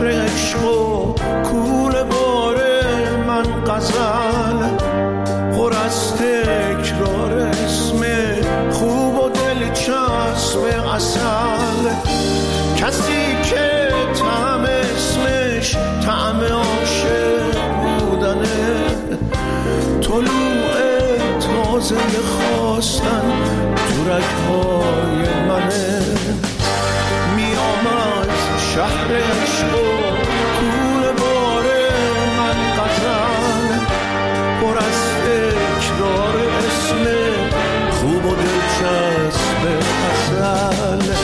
شهر عشق و کوله باره من غزل پر از تکرار اسم خوب و دلچسب عسل کسی که طعم اسمش طعم عاشق بودنه طلوع تازه خواستن تو رگ‌های منه میام از شهر عشق و کوله باره من غزل پر از تکرار اسم خوب و دلچسب عسل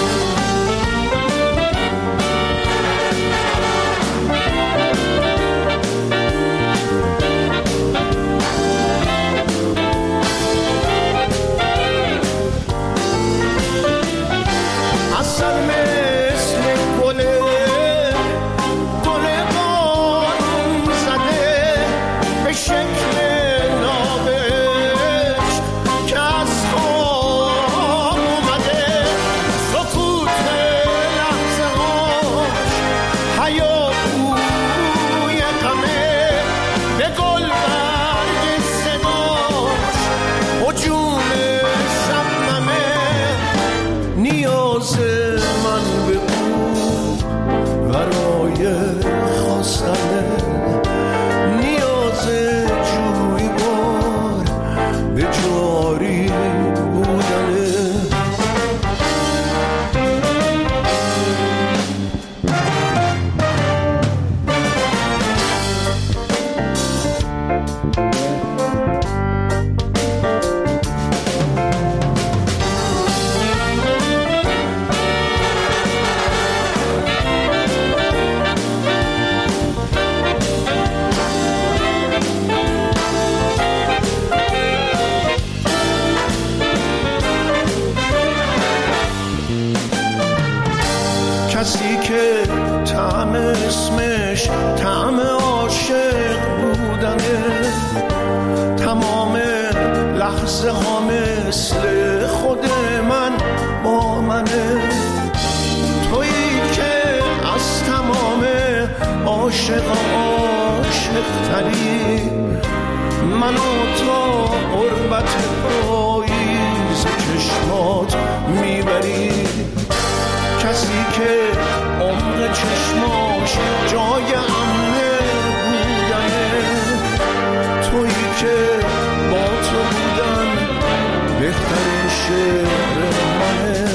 کسی که طعم اسمش طعم عاشق بودنه تمام لحظه ها مثل خود من با منه تویی که از تمام عاشق تری منو تا قربت پاییز چشمات میبری کسی که عمق چشماش جای امنه بودنه تویی که با تو بودن بهترین شعر منه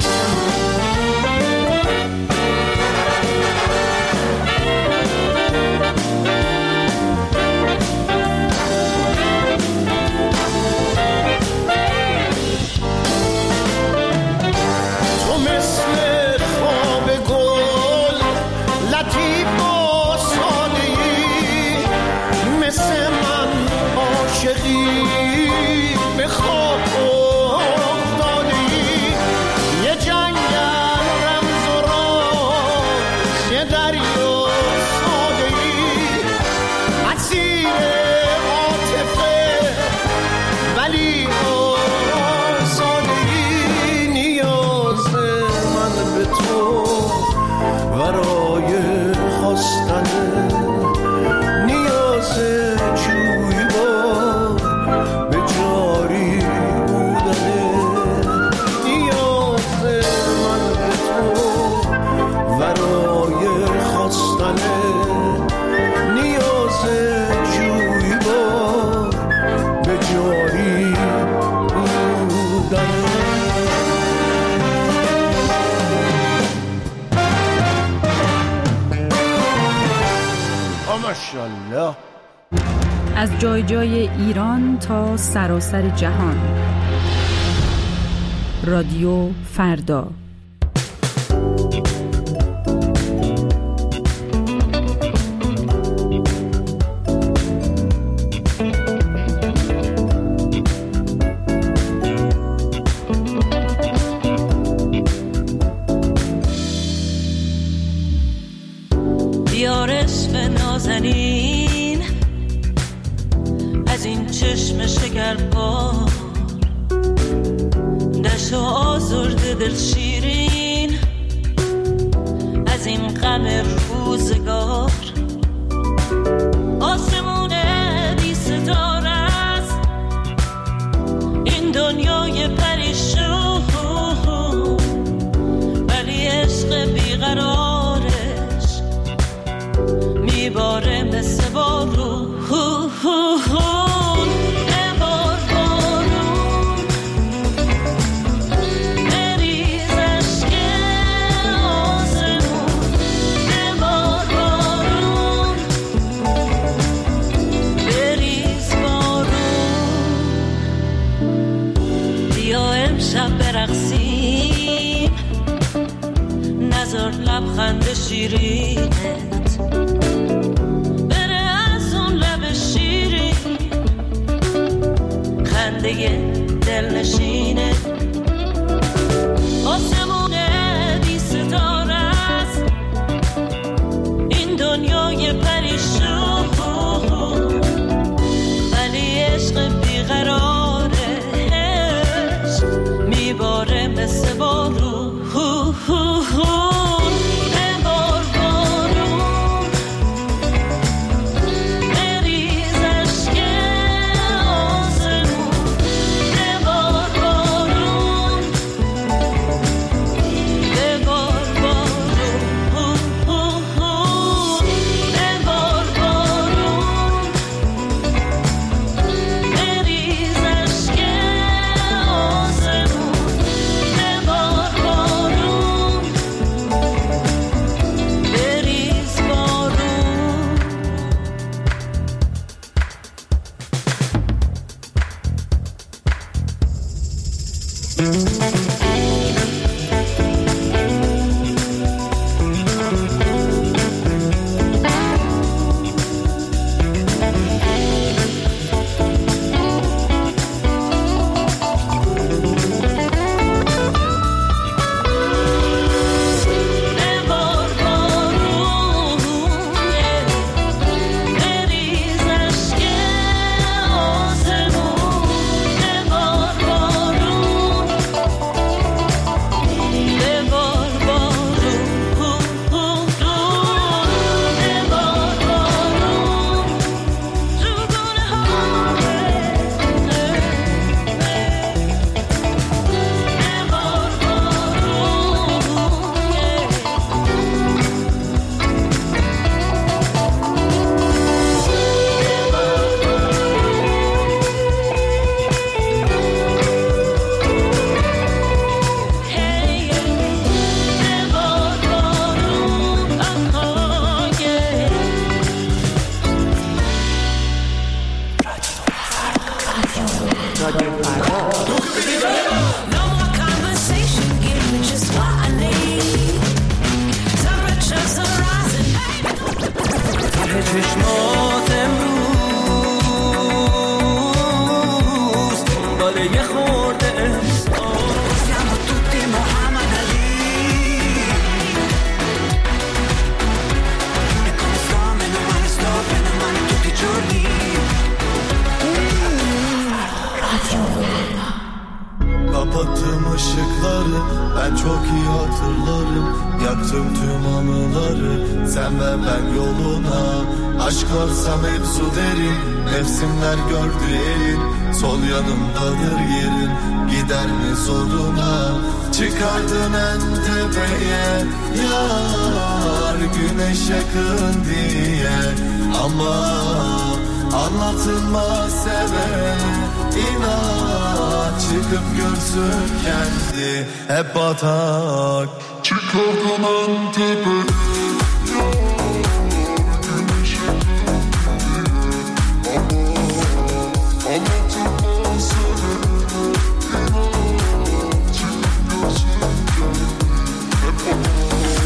ماشاءالله. از جای جای ایران تا سراسر جهان رادیو فردا. نازنین از این چشم شکرپا دشت و آزرده دل شیرین از این غم رو روزگار آسمون بی ستاره است این دنیای پریشون ولی عشق بیقرارش میباره مثل بارون برقصیم نظر لبخند شیرینت بره از اون لب شیرین خنده دلنشینه آسمون بی ستاره است این دنیای پریشون ولی عشق بیقرارش میباره مثل بارون Kapattım ışıkları, ben çok iyi hatırlarım. Yaktım tüm anıları, sen ve ben yoluna. Aşk varsa mevzu derin, mevsimler gördü elin. Sol yanımdadır yerin, gider mi zoruna? Çıkardın en tepeye, yar güneş yakın diye. Ama anlatılmaz sevene, İnat çıkıp görsün kendi hep batak. Çıkardım en tepeye, güneş yakın diye. Ama anlatılmaz sevene, İnat çıkıp görsün kendi hep batak.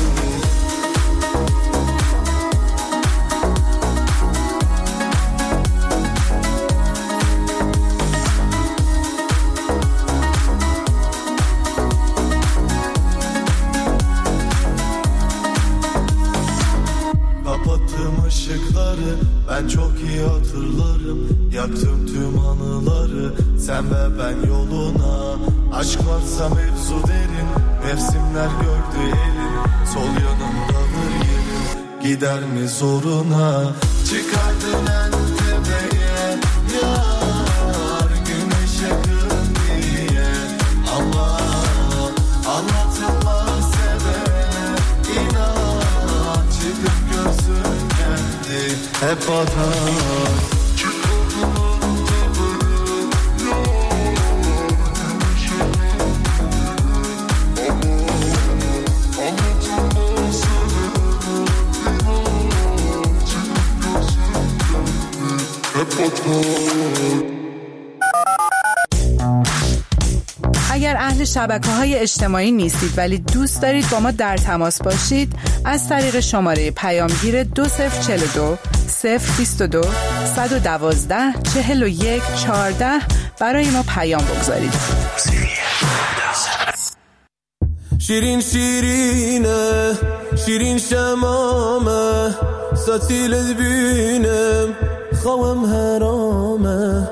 Işıkları ben çok iyi hatırlarım. Yaktım tüm anıları, sen ve ben yoluna. Aşk varsa mevzu derin, mevsimler gördü elin. Sol yanımdadır yerin, gider mi zoruna? Çıkardın en tepeye yar, güneş yakın diye. Ama anlatılmaz sevene inan, çıkıp görsün kendi hep atar. اگر اهل شبکه‌های اجتماعی نیستید ولی دوست دارید با ما در تماس باشید، از طریق شماره پیامگیر 2042 022 112 41 14 برای ما پیام بگذارید. شیرین شیرینه شیرین شمامه ستیلت بینم خوام حرامه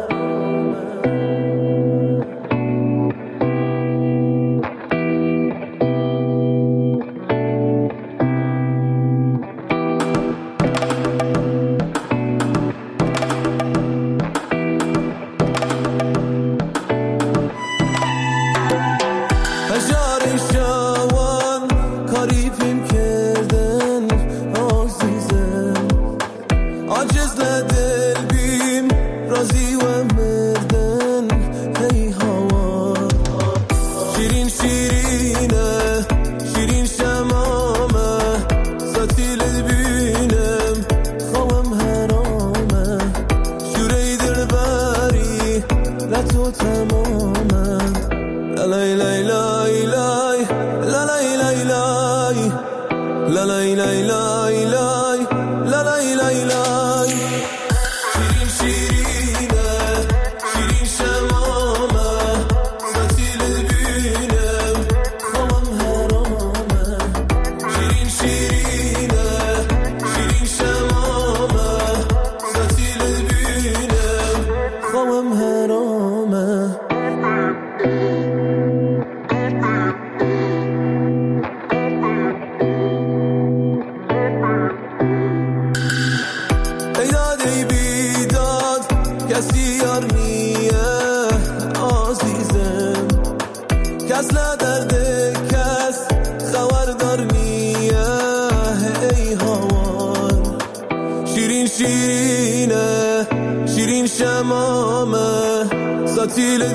ستیلت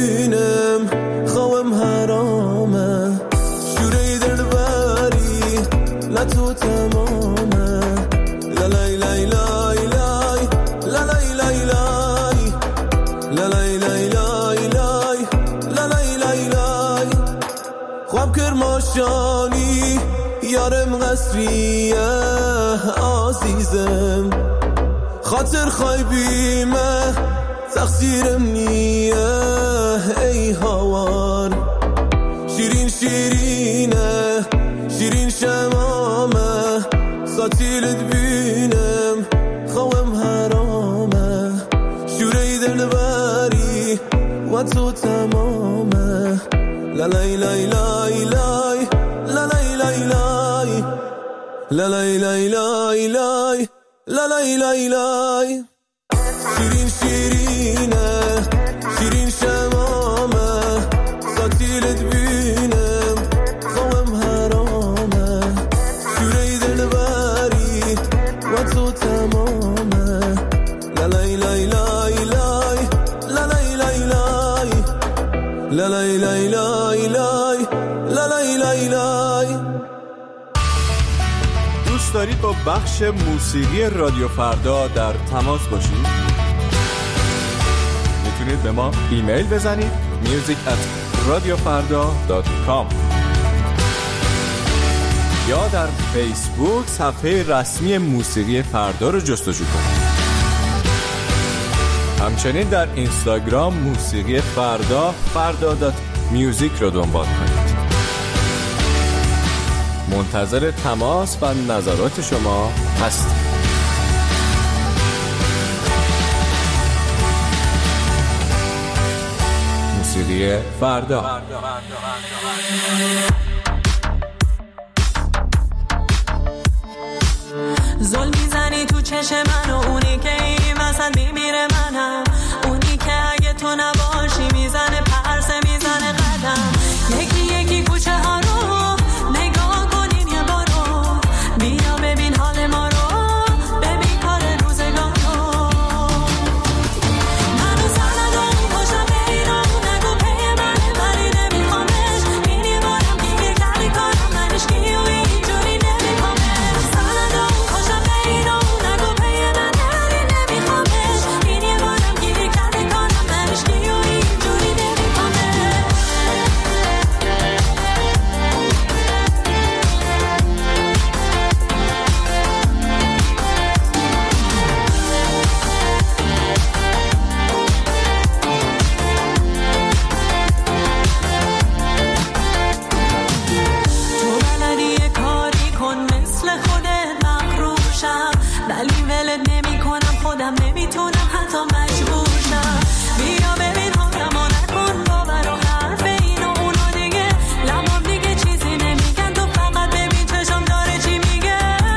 بینم خوام حرامه شوری در باری لطو تمامه لالای لای لای لای لالای لای لای لالای لای لای لای لالای لای لای خواب کرماشانی یارم قصریه عزیزم خاطر خایبیمه تقصیرم نیه ای هوار شیرین شیرینه شیرین شمامه ستیلت بینم خوام حرامه شوری دل بری و تو تمامه لالای لای لای لای لالای لای لای لالای لای لای لای لالای لای لای شیرین شیرینه شیرین شمامه ستیلت بینم خوام حرامه شوری دل بری و تو تمامه لالای لای لای لای لالای لای لای لالای لای لای لای لالای لای لای. دوست دارید با بخش موسیقی رادیو فردا در تماس باشید؟ میتونید به ما ایمیل بزنید music@radiofarda.com یا در فیسبوک صفحه رسمی موسیقی فردا رو جستجو کنید. همچنین در اینستاگرام موسیقی فردا فردا.music رو دنبال کنید. منتظر تماس و نظرات شما هستیم. موسیقی فردا. زل میزنی تو چشم من و اونی که این وسط میمیره منم، اونی که اگه تو نباشی میزنه پرسه میزنه قدم. یکی یکی کوچه ها رو نگاه کنین یه بارو، بیا ببین حال ما رو، ببین کار روزگار رو. منو سند و پاشم به اینا، نگو پی منه ولی نمیخوامش، این یه بارم گیر کردی کارم منش کی و اینجوری نمیخوامش. سند و پاشم به اینا، نگو پی منه ولی نمیخوامش، این یه بارم گیر کردی کارم منش کی و اینجوری نمیخوامش. تو بلدی یه کاری کن مثل خودت مغروشم، ولی ولت نمی کنم، خودم نمیتونم حتی مجبور شم. بیا ببین حالم و نکن باور و حرف این و اونا دیگه، لبام دیگه چیزی نمیگن، تو فقط ببین چشم داره چی میگه.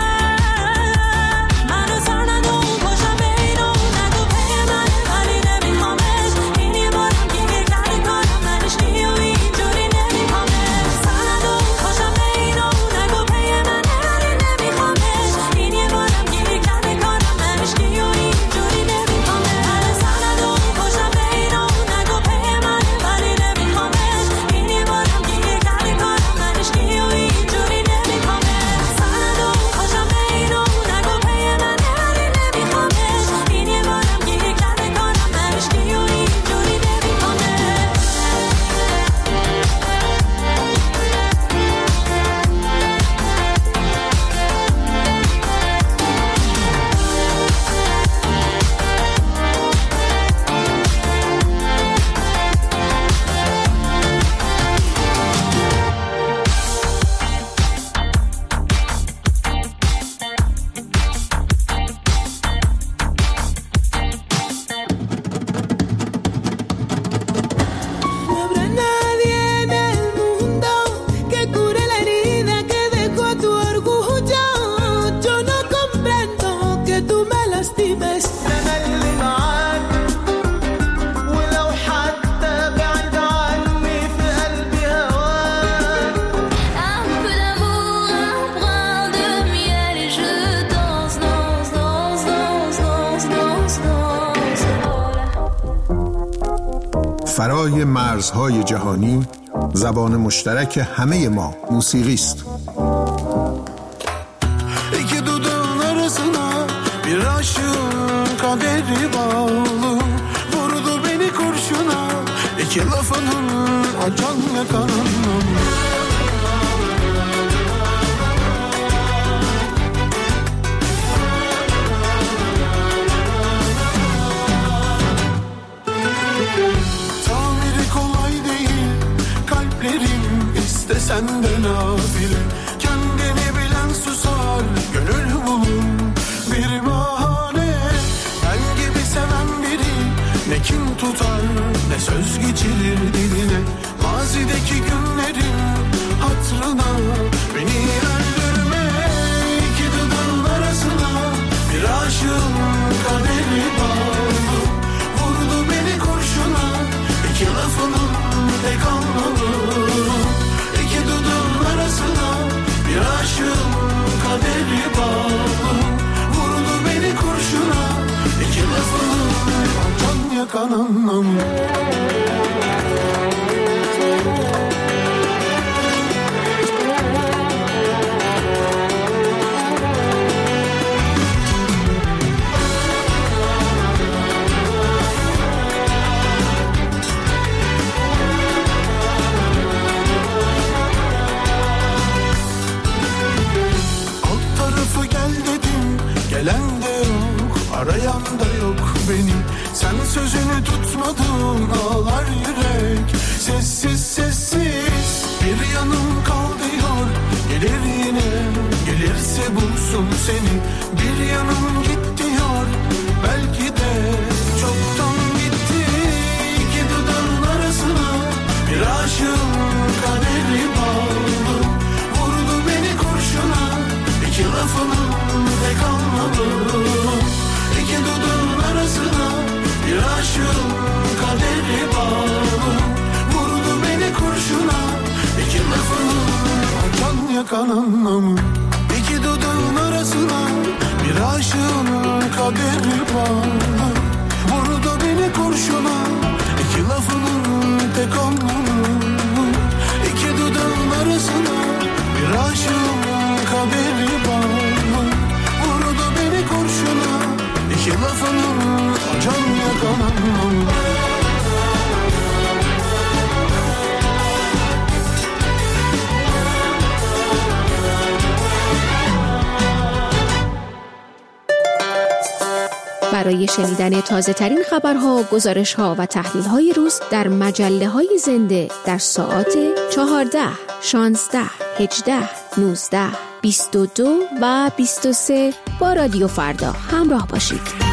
منو سر نده اون پاشم به این و نگو پی منه ولی نمیخوامش، این یه بارم گیر کرده کارم منش کی و اینجوری نمیخوامش. سر نده اون پاشم به این و نگو پی منه ولی نمیخوامش، این یه بارم گیر کرده کارم منش کی و اینجوری نمیخوامش. سر نده اون پاشم به این و نگو پی منه ولی نمیخوامش، این یه بارم گیر کرده کارم منش کی و اینجوری نمیخوامش. سر نده اون پاشم به این و نگو پی منه ولی نمیخوامش، این یه بارم گیر کرده کارم منش کی و اینجوری نمیخوامش. No habrá nadie en el mundo que cure la herida que dejó tu orgullo. Yo no comprendo que tú me lastimes. أنا اللي معاك ولو حتى بعد عني في قلبي هواك. Un peu d'amour, un brin de miel et je danse, danse, danse, danse, danse, danse, danse. فرای مرزهای جهانی، زبان مشترک همه ما موسیقی است. İki dudağın arasına bir aşığın kaderi bağlı, vurdu beni kurşuna iki lafının acan ve karanlığım. Tamiri kolay değil kalplerim, istesen de nafile. Kendini bilen susar, gönül bulur bir bahane. Ben gibi seven biri ne kim tutar ne söz geçirir diline. Mazideki günlerin hatırına beni öldürme. İki dudağın arasına bir aşığın kaderi bağlı, vurdu beni kurşuna iki lafının tek anlamı. İki dudağın arasına bir aşığın kaderi bağlı, vurdu beni kurşuna iki lafının can yakan anlamı. Alt tarafı gel dedim, gelen de yok, arayan da yok beni. Sen sözünü tutmadın, ağlar yürek, sessiz sessiz. Bir yanım kal diyor, gelir yine, gelirse bulsun seni. Bir yanım git diyor, belki de çoktan gitti. İki dudağın arasına bir aşığın kaderi bağlı, vurdu beni kurşuna iki lafının tek yakan anlamı. İki dudağın arasına bir aşığın kaderi var. Vurdu beni kurşuna iki lafının tek anlamı. İki dudağın arasına bir aşığın kaderi var. Vurdu beni kurşuna iki lafının can yakan anlamı. برای شنیدن تازه ترین خبرها، گزارش‌ها و تحلیل‌های روز در مجله‌های زنده در ساعات 14، 16، 18، 19، 22 و 23 با رادیو فردا همراه باشید.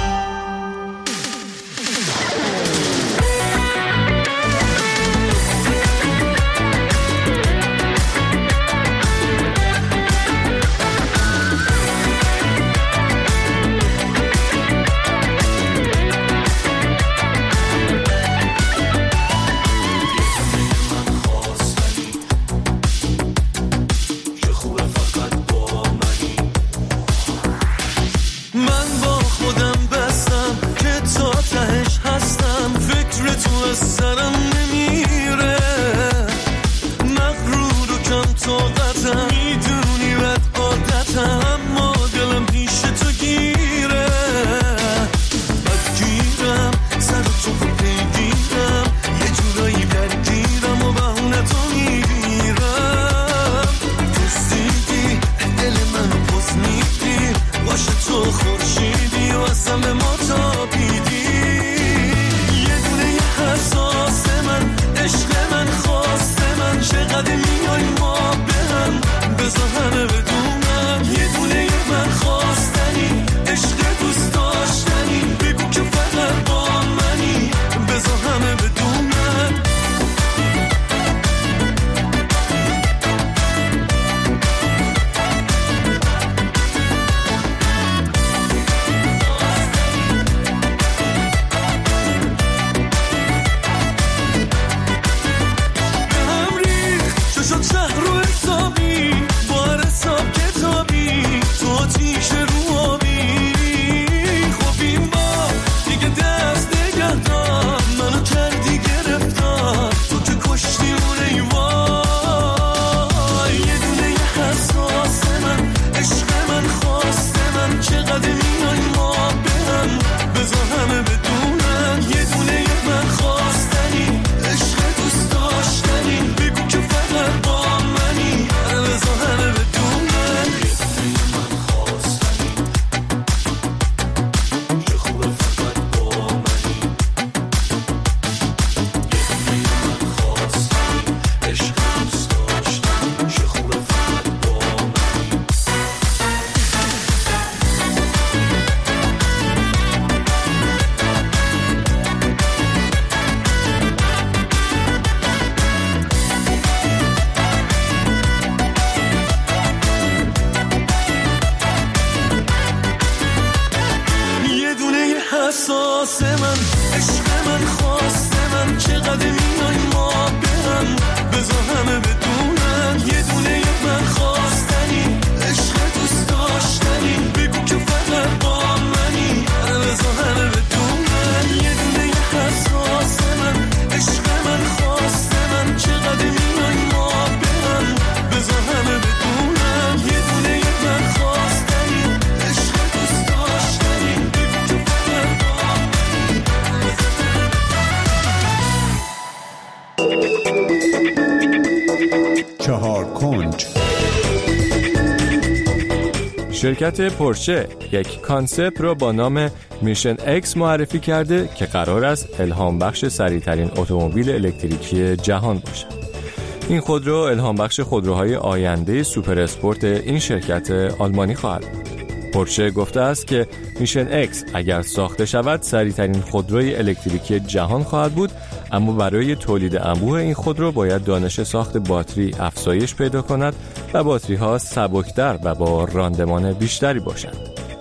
شرکت پورشه یک کانسپت را با نام میشن اکس معرفی کرده که قرار است الهام بخش سریعترین اتومبیل الکتریکی جهان باشد. این خودرو الهام بخش خودروهای آینده سوپر اسپورت این شرکت آلمانی خواهد بود. پورشه گفته است که میشن اکس اگر ساخته شود سریعترین خودروی الکتریکی جهان خواهد بود، اما برای تولید انبوه این خودرو باید دانش ساخت باتری افزایش پیدا کند و باتری ها سبکتر و با راندمان بیشتری باشند.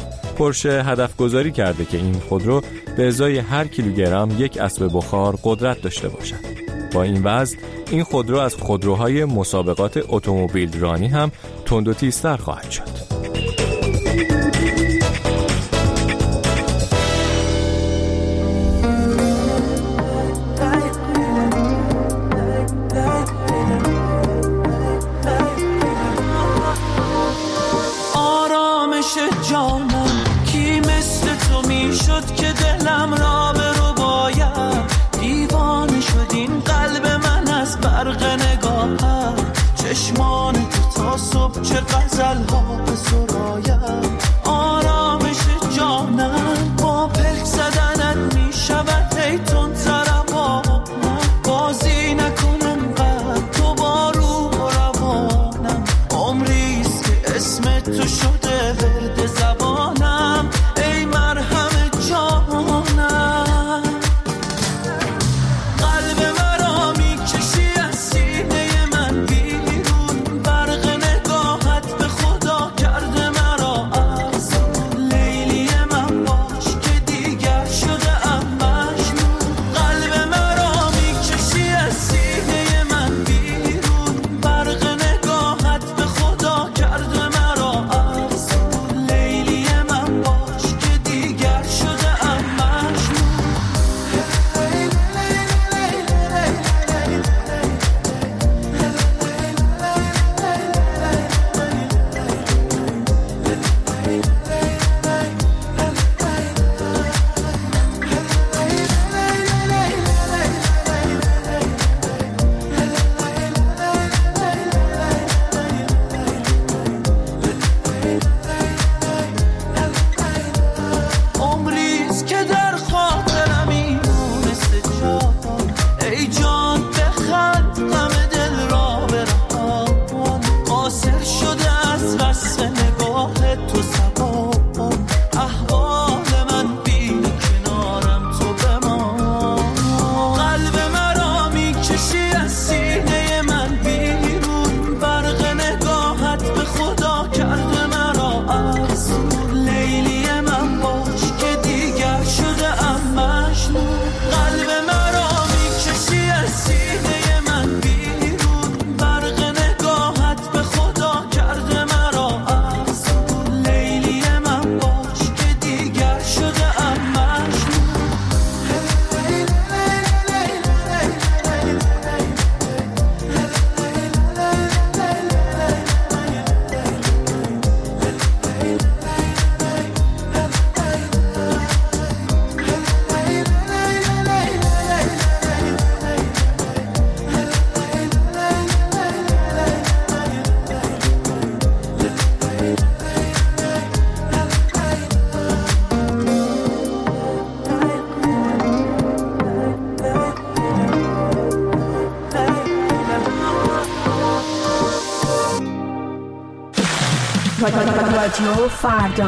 پورشه هدف گذاری کرده که این خودرو به ازای هر کیلوگرم یک اسب بخار قدرت داشته باشد. با این وضع این خودرو از خودروهای مسابقات اتومبیل رانی هم تند و تیزتر خواهد شد. جانم کی مثل تو میشد که دلم را برو باید دیوانه شد این قلب من از برق نگاهت چشمان تو تا صبح چه غزل ها به سراید آرامش جانم با پلک زدنت میشود ای تون تربانم بازی نکنم قد تو با روح و روانم عمریست که اسم تو شده ورد زبانم ای مرهم جانم قلب مرا میکشی از سینه من بیرون برق نگاهت به خدا کرده مرا از لیلی من باش که دیگر شده ام مجنون قلب مرا میکشی از سینه من بیرون برق نگاهت به خدا کرده مرا از لیلی من باش که دیگر شده ام مجنون عمریست که در خاطرم میمونسته جان ای جان بخند غم دل را برهان قاصر شده از وصف نگاه تو زبان احوال من بین کنارم تو بمان قلب مرا میکشی از سینه من بیرون برق نگاهت به خدا کرده مرا از لیلی من باش که دیگر شده ام مجنون قلب مرا میکشی از سینه من بیرون برق نگاهت به خدا کرده مرا از لیلی من باش که دیگر شده ام مجنون رادیو فردا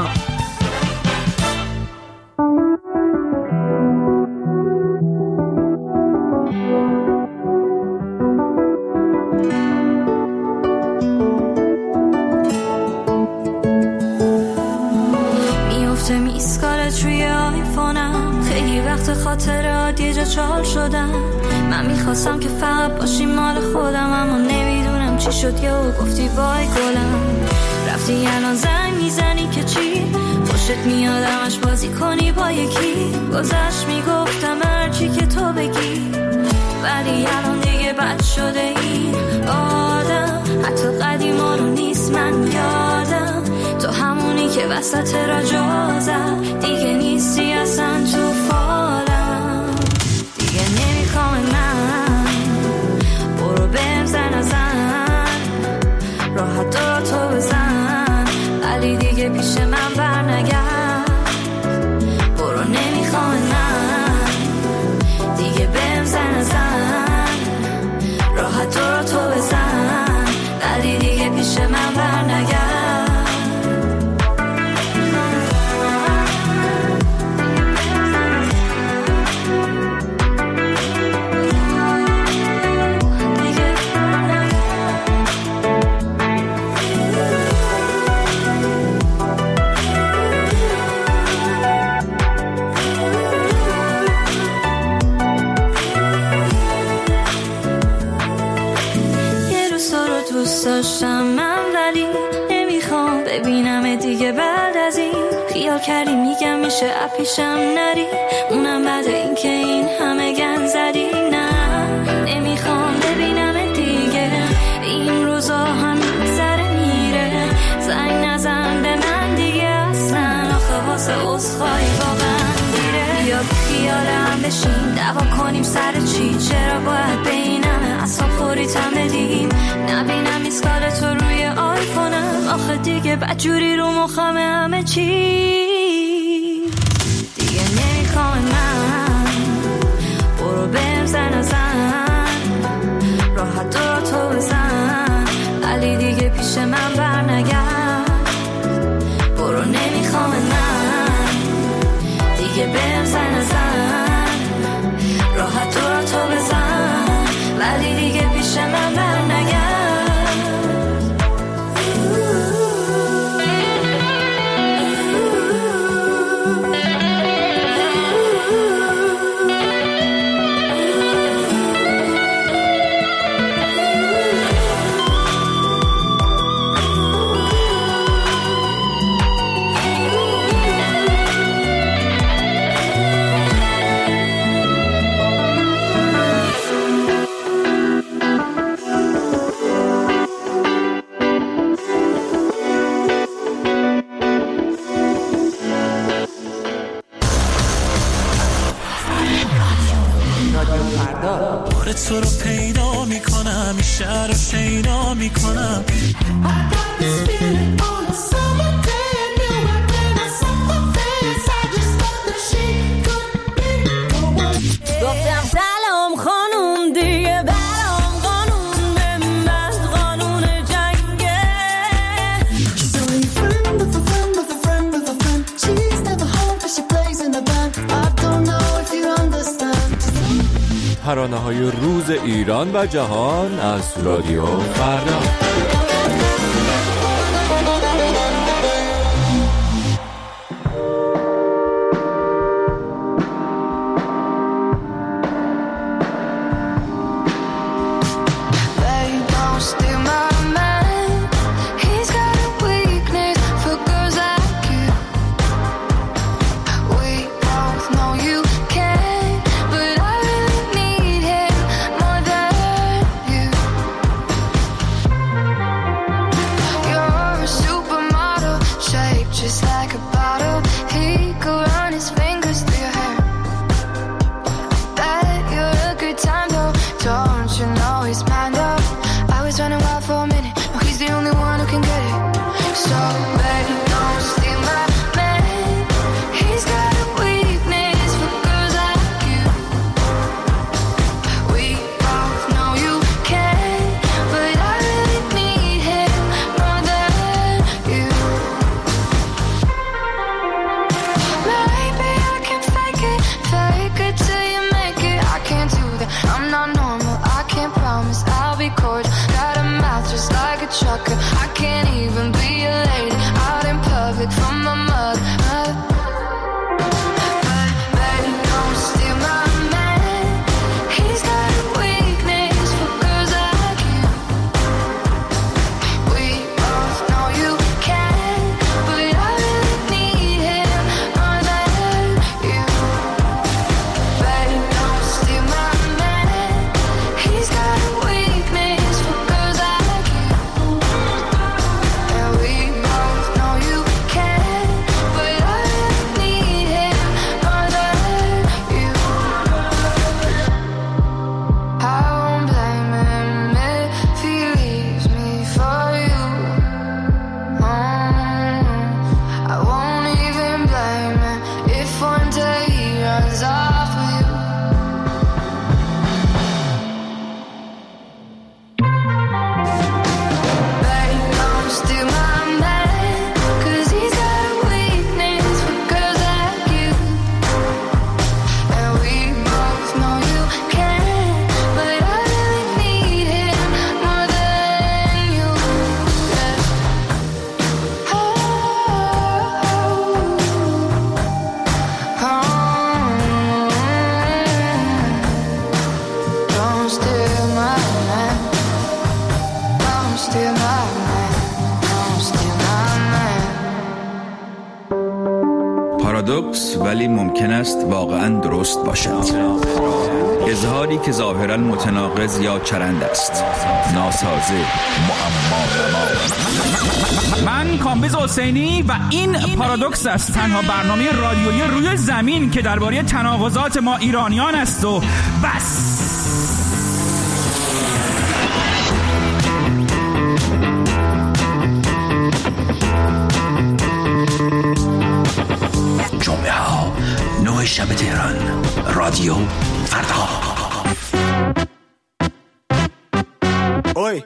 میفته میسکالت روی آیفونم خیلی وقت خاطرات یه جا چال شدم من میخواستم که فقط باشی مال خودم اما نمیدونم چی شد یا گفتی بای گلم رفتی الان زنگ میزنی که چی خوشت میاد همش بازی کنی با یکی گذشت میگفتم هرچی که تو بگی ولی الان دیگه بد شده این آدم حتی قدیما رو نیست من یادم تو همونی که وسط رجازم دیگه نیستی اصلا تو فالم دیگه نمیخوام من برو بهم زن راحت دارا تو بزن ولی دیگه پیش من برنگرد برو نمیخوام من دیگه بهم زن راحت دارا تو بزن ولی دیگه پیش من برنگرد زمین خیال کردی میگم میشه اپیشم نری اونم بعد این که این همه گن زدی نه نمیخوام ببینم دیگه این روزا هم سر میره زنگ نزن به من دیگه اصلا آخه واسه عذرخواهی واقعا دیره بیا خیالم بشین دعوا کنیم سر چی چرا باید به این همه اصلا خوریتم بدیم نبینم ایسکال تو روی آیفونم آخه دیگه بدجوری رو مخم همه چی دیگه نمیخوام من برو بهم زن راحت دور تو بزن ولی دیگه پیش من برنگرد برو نمیخوام من دیگه بهم زن راحت دور تو بزن ولی دیگه پیش من برنگرد تو رو پیدا میکنم این شهر رو شیدا میکنم گفتم سلام خانوم دیگه برام قانون به من قانون جنگه So you friend of a friend of a friend of a friend She's never home cause she plays in a band I don't know if you understand ترانه‌های روز ایران و جهان از رادیو فردا. پارادوکس ولی ممکن است واقعا درست باشد. اظهاری که ظاهرا متناقض یا چرند است، ناسازه، معما. من کامبیز حسینی و این پارادوکس است، تنها برنامه رادیویی روی زمین که درباره تناقضات ما ایرانیان است و بس. جمعه ها 9 شب تهران، رادیو فردا. اوی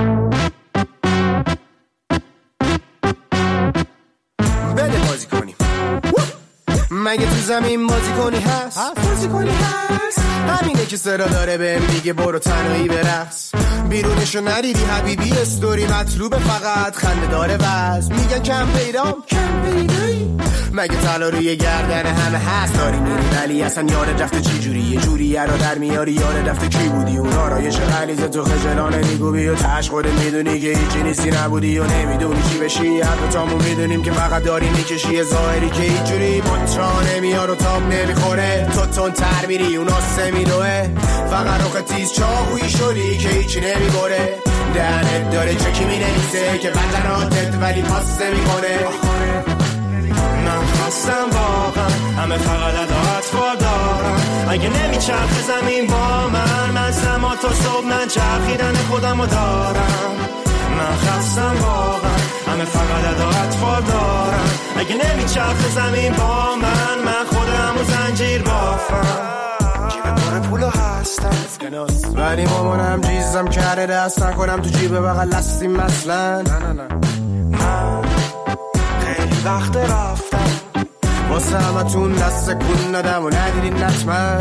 بده بازی کنیم. مگه تو زمین بازی کنی هست؟ همینه که صدا داره بهم میگه برو تنهایی برقص. بیرونشو ندیدی حبیبی، استوری مطلوبه فقط خنده داره وز. میگن کم پیدایی، مگه طلا روی گردن همه هست داری میری، ولی اصلا یاد رفته چی جوری یه جوری رو در میاری، یاد رفته کی بودی اون آرایش غلیظ تو خجلان نیگوبی و تش خودت میدونی که هیچی نیستی نبودی و نمیدونی چی بشی. حتی تامون میدونیم که فقط داری میکشی ظاهری که هیچ جوری مانترا نمیاد و تاب نمیخوره. تو تون تر میری اون آسه میدوه، فقط روخ تیز چاقویی شدی که هیچی نمیباره. دهنت داره چکی مینویسه که وطناتت ولی پاس نمیکنه. من خواستم واقعا همه فقط اداعت دارم، اگه نمیچرخه زمین با من سما تا صبح من چرخیدن خودمو دارم. من خواستم واقعا همه فقط اداعت دارم، اگه نمیچرخه زمین با من خودمو زنجیر بافم. جیب پر پولو هستم ولی مامانم جیزم کرده دست نکنم تو جیب بغل هستیم مثلا. نه من خیلی وقت رفتم واسه همتون دست کن ندم و ندیدین نتمن.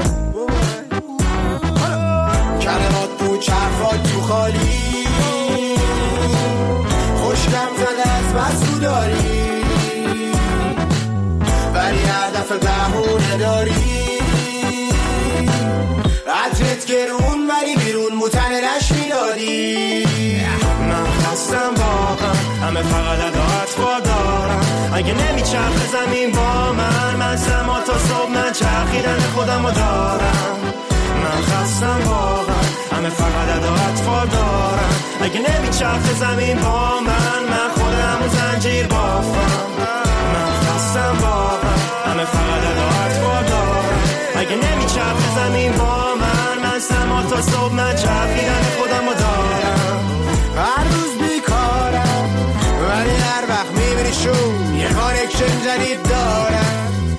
کلمات تو چرفات تو خالی، خوشگم زده از بس تو داری، ولی هدف بهونه داری. عطرت گرون ولی بیرون بوتن نش میدادی. من خواستم واقعا همه فقط اداعت دارم، اگه نمیچرخه زمین با من سما تا صبح من چرخیدن خودمو دارم. من خواستم واقعا همه فقط اداعت دارم، اگه نمیچرخه زمین با من خودمو زنجیر بافم. من خواستم واقعا همه فقط اداعت دارم، اگه نمیچرخه زمین با من سما تا صبح من چرخیدن خودمو دارم. هر روز بیکارم ولی هر وقت میبینی شون یه کانکشن جدید دارم.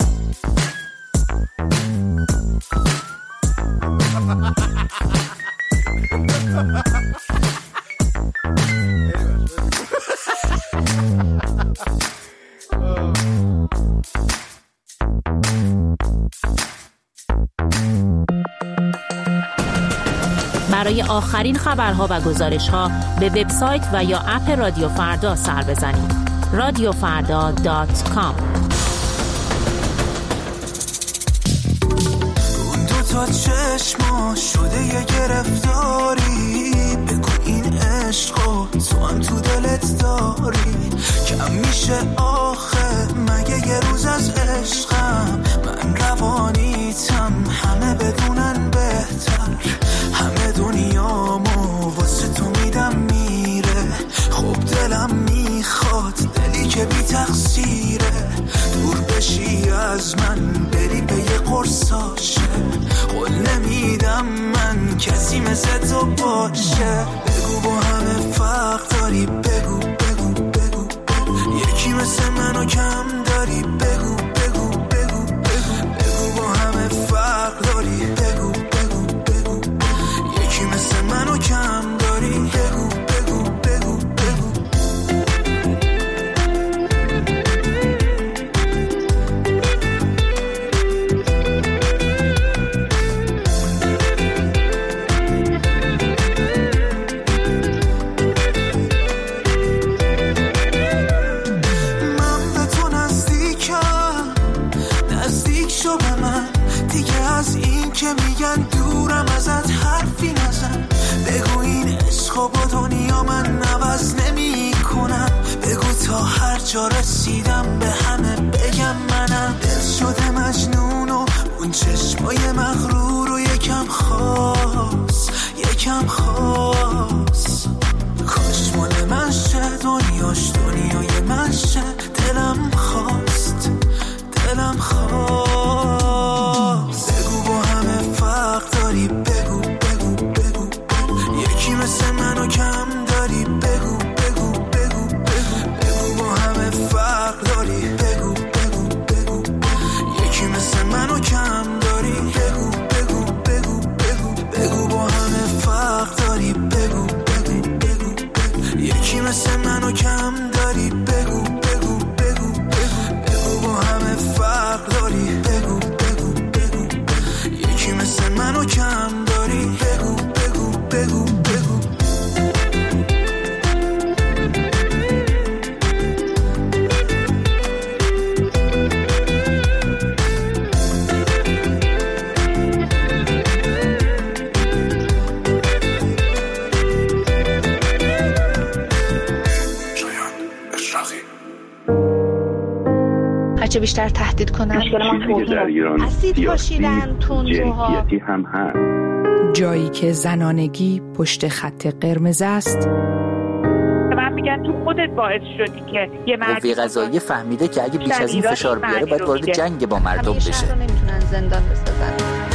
برای آخرین خبرها و گزارش‌ها به وبسایت و یا اپ رادیو فردا سر بزنید. radiofarda.com. اون دوتا چشما شده یه گرفتاری، بگو این عشقو تو هم تو دلت داری. کم میشه آخه مگه یه روز از عشقم، من روانیتم همه بدونن بهتر. همه دنیامو واسه تو میدم میره، خب دلم میخواد دلی که بی تقصیره. دور بشی از من بری به یه قرصاشه، قول نمیدم من کسی مثل تو باشه. بگو با همه فرق داری، بگو بگو بگو بگو، یکی مثل منو کم داری، بگو بگو بگو بگو، بگو با همه فرق داری، بگو بگو بگو، یکی مثل منو کم داری، بگو بگو بگو بگو. که میگن دورم ازت حرفی نزن، بگو این عشقو با دنیا من عوض نمی کنم. بگو تا هر جا رسیدم به همه بگم منم. نمیشه بیشتر تهدید کنن. مشکل ما توهین در ایران اسید پاشیدن، تندروها، جنسیتی هم هست. جایی که زنانگی پشت خط قرمز است. من میگن تو خودت باعث شدی که یه مرد قوه قضاییه فهمیده که اگه بیش از این فشار بیاره باید وارد جنگ با مردم بشه. نمیتونن زندان بسازن.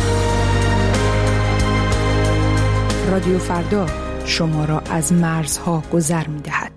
رادیو فردا شما را از مرزها گذر می‌دهد.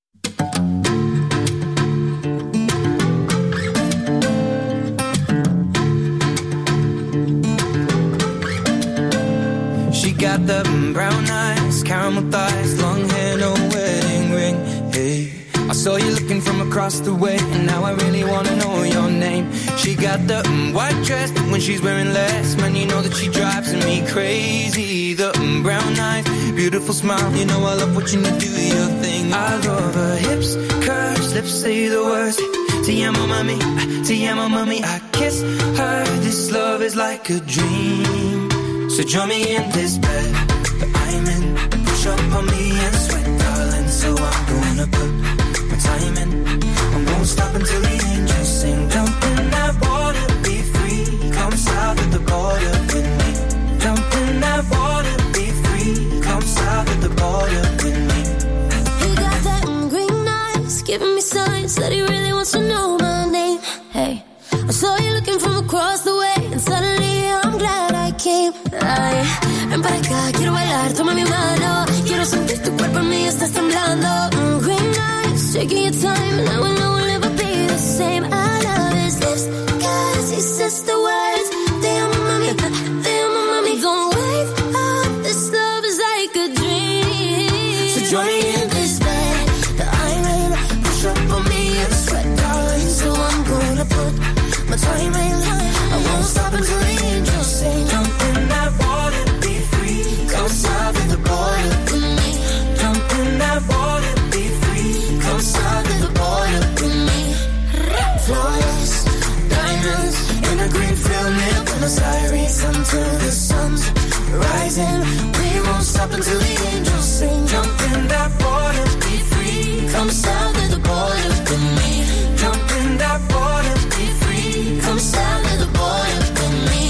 She got the brown eyes, caramel thighs, long hair, no wedding ring. Hey, I saw you looking from across the way, and now I really wanna know your name. She got the white dress, but when she's wearing less, man, you know that she drives me crazy. The brown eyes, beautiful smile, you know I love watching you do your thing. I love her hips, curves, lips say the words. Te amo mami, I kiss her. This love is like a dream. So join me in this bed that I'm in. Push up on me and sweat, darling. So I'm gonna put my time in. I won't stop until the angels sing. Jump in that water, be free. Come south of the border with me. Jump in that water, be free. Come south of the border with me. He got that green eyes, giving me signs that he really wants to know my name. Hey, I saw you looking from across the way, and suddenly I'm glad I came. Ay, ven para acá, quiero bailar, toma mi mano. Quiero sentir tu cuerpo en mí, estás temblando. Green eyes, taking your time, and I know we'll never be the same. I love his lips, cause he says the words. Te amo mami, don't wake up, this love is like a dream. So join me in this bed that I'm in. Push up on me and sweat, darling. So I'm gonna put my time in. I won't stop until the angels sing. Jump in that water, be free. Come south of the border with me. Jump in that water, be free. Come south of the border with me. Flawless diamonds in a green field near Buenos Aires. Until the sun's rising, we won't stop until the angels sing. Jump in that water, be free. Come south of the border with me. Jump in that water, be free. Come south of the border with me.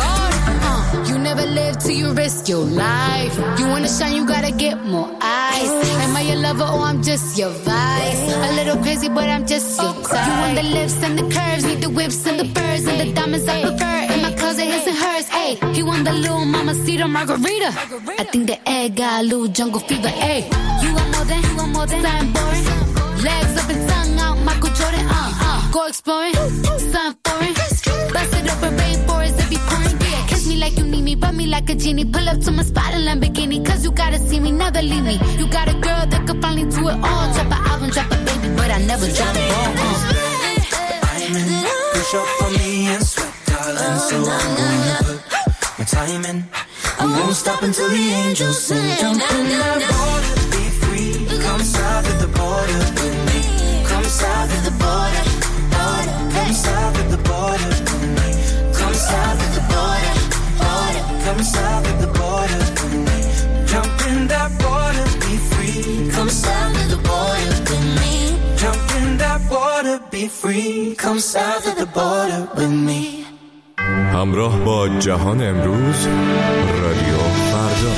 You never live till you risk your life. You wanna shine, you gotta get more eyes. Am I your lover or I'm just your vice? A little crazy, but I'm just your type. You want the lips and the curves, need the whips and the birds and the diamonds I prefer. In my closet, his and hers. Ay, he want the little mamacita margarita. I think the egg got a little jungle fever. Ay, you want more than something boring. Legs up and tongue out, Michael Jordan. Go exploring, something foreign. Bust it up in rainforest, it be pouring. Kiss me like you need me, rub me like a genie. Pull up to my spot in Lamborghini, cause you gotta see me, never leave me. You got a girl that could finally do it all. Drop an album, drop a baby, but I never drop a ball. I'm in, push up on me and sweat, darling. So I'm gonna put my time in. I won't stop until the angels sing. Jump in that water, be free. Come south of the border with me. Come south of the border, border. Come south of the border with me. Come south of the border, border. Come south of the border with me. Jump in that water, be free. Come south of the border with me. Jump in that water, be free. Come south of the border with me. همراه با جهان امروز، رادیو فردا.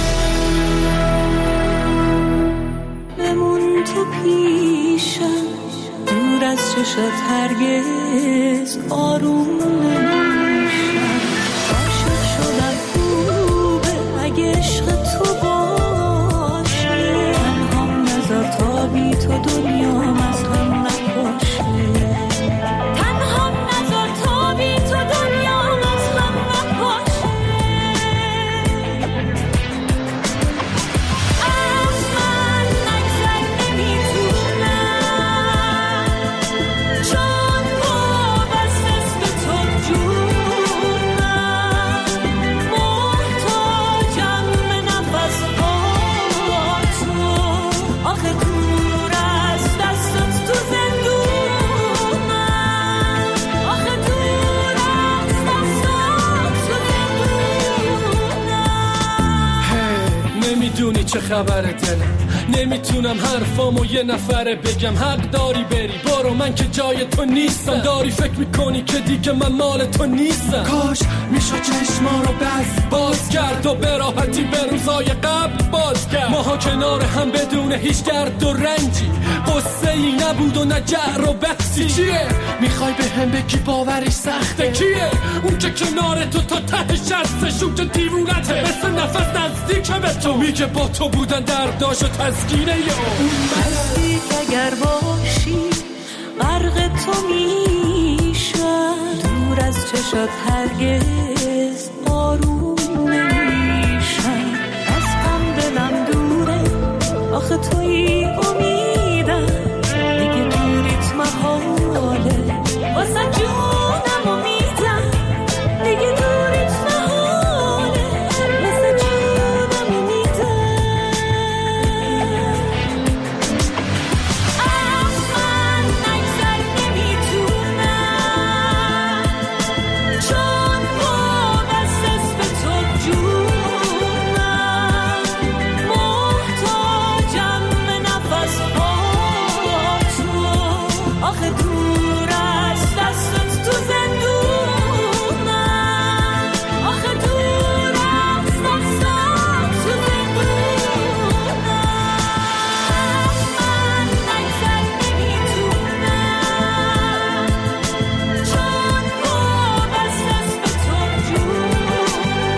بمون تو پیشم، دور از چشت هرگز آروم نمیشم. عاشق شدن خوبه اگه عشق تو باشه. تنهام نذار تا بی تو دنیام از هم نباشه. تنهام نذار تا بی تو دنیام از هم نباشه. از من نگذر نمیتونم، چون وابسته است به تو جونم. چه خبر دلم، نمیتونم حرفامو یه نفره بگم. حق داری بری برو، من که جای تو نیستم. داری فکر میکنی که دیگه من مال تو نیستم. کاش میشد چشما رو باز کرد و به راحتی به روزای قبل باز کرد. ماها کنار هم بدون هیچ درد و رنجی، قصه ای نبود و نه جعر و بحثی. چیه میخوای به هم بگی باورش سخته؟ کیه اون که کنار تو تا ته شستش، اون که دیوونته مثل نفس نزدیک به تو، میگه با تو بودن درداش و تسکینه یا اون مستی اگر باشی غرق تو میشم، دور از چشات هرگز آروم نمیشم. از غم دلم دوره آخه تویی امیدم، دیگه دوریت محاله واسه جونم امیدم، دیگه دوریت محاله واسه جونم امیدم. من نگذر نمیتونم، چون وابسته به تو جونم، محتاجم به نفس ها تو، آخه دور از دستت تو زندونم، آخه دور از دستت تو زندونم. من نگذر نمیتونم، چون وابسته به تو جونم،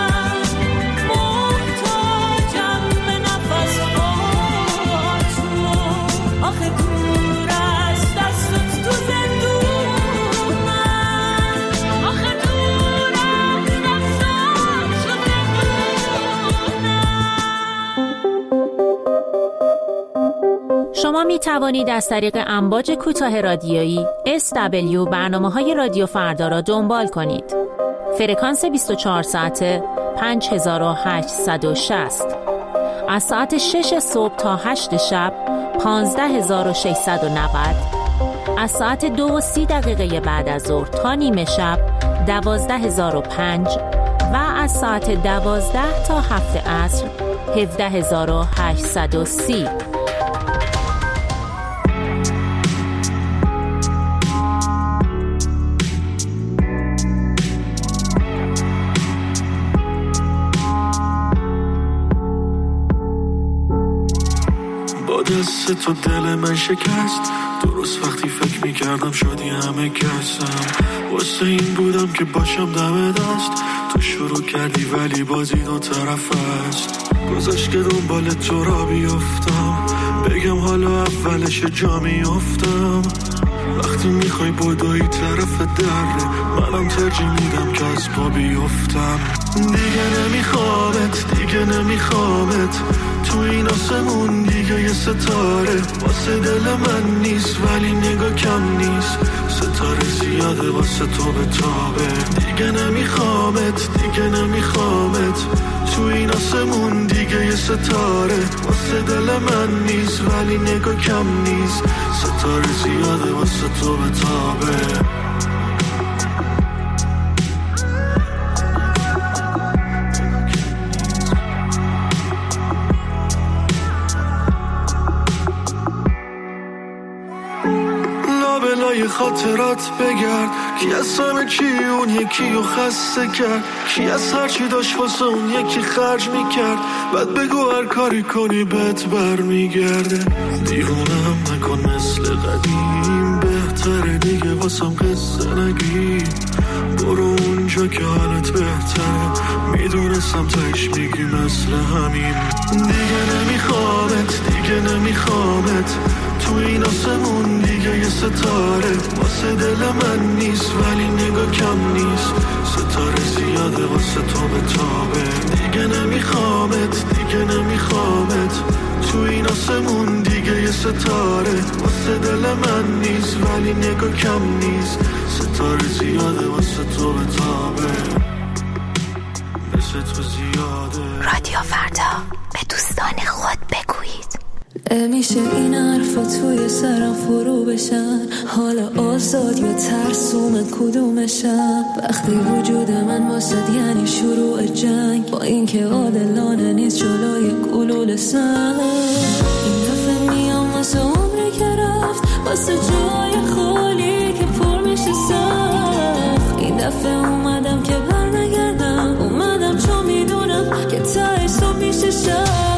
محتاجم به نفس ها تو، آخه دور از دستت تو زندونم، آخه دور از دستت تو زندونم. شما می توانید از طریق امواج کوتاه رادیویی SW برنامه‌های رادیو فردا را دنبال کنید. فرکانس 24 ساعته 5860. از ساعت 6 صبح تا 8 شب 15690. از ساعت 2:30 بعد از ظهر تا نیمه شب 12005 و از ساعت 12 تا 7 عصر 17830. با دست تو دل من شکست، درست وقتی فکر میکردم شدی همه کسم. واسه این بودم که باشم دم دست، تو شروع کردی ولی بازی دو طرف است. گذشت که دنبال تو را بیفتم، بگم حالا اولش جا میفتم. وقتی میخوای بدوی طرف دره، منم ترجیح میدم که از پا بیفتم. دیگه نمیخوامت، دیگه نمیخوامت، تو این آسمون دیگه یه ستاره واسه دل من نیست، ولی نگاه کم نیست. ستاره زیاده واسه تو به تابه. دیگه نمیخوامت، دیگه نمیخوامت، تو این آسمون دیگه یه ستاره واسه دل من نیست، ولی نگاه کم نیست. ستاره زیاده واسه تو به تابه. لابلای خاطرات بگرد، کی از همه کی اون یکی رو خسته کرد، کی از هرچی داشت واسه اون یکی خرج میکرد. بعد بگو هر کاری کنی بهت برمیگرده. دیوونم نکن مثل قدیم، بهتره دیگه واسم قصه نگی. برو اونجا که حالت بهتره، میدونستم تاش میگی مثل همین. دیگه نمیخوامت، دیگه نمیخوامت، تو این آسمون دیگه یه ستاره واسه دل من نیست، ولی نگاه کم نیست. ستاره زیاده واسه تو به تابه. دیگه نمیخوامت، دیگه نمیخوامت، تو این آسمون دیگه یه ستاره واسه دل من نیست، ولی نگاه کم نیست. ستاره زیاده واسه تو به تابه، مثل تو زیاده. رادیو فردا به دوستان خود بگویید. میشه این حرفا توی سرم فرو بشن، حالا آزاد یا ترسوم کدومشن؟ وقتی وجود من واسد یعنی شروع جنگ، با اینکه عادلانه نیست جلوی گلوله سنگ. این دفعه میام واسه عمری که رفت، واسه جای خالی که پر میشه سخت. این دفعه اومدم که برنگردم، اومدم چون میدونم که تهش صبح میشه شب.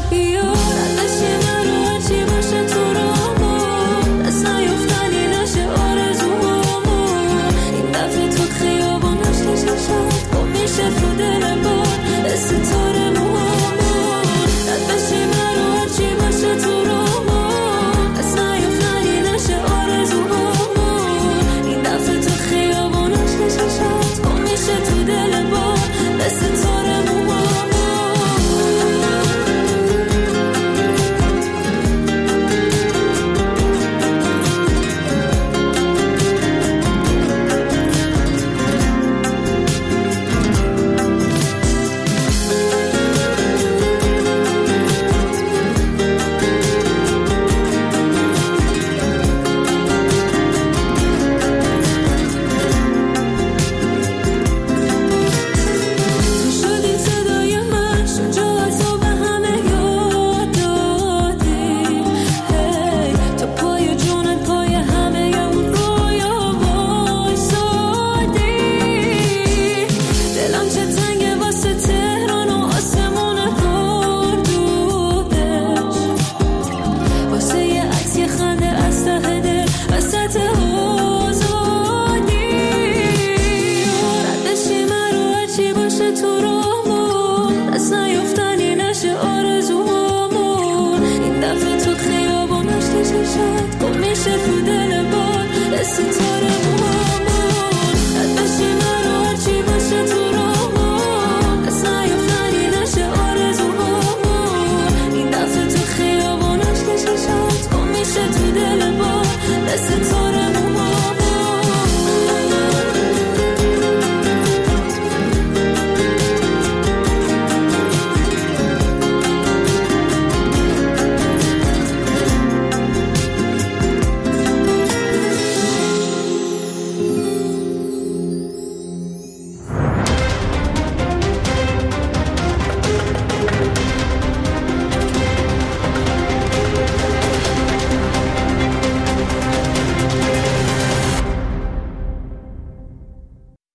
Listen to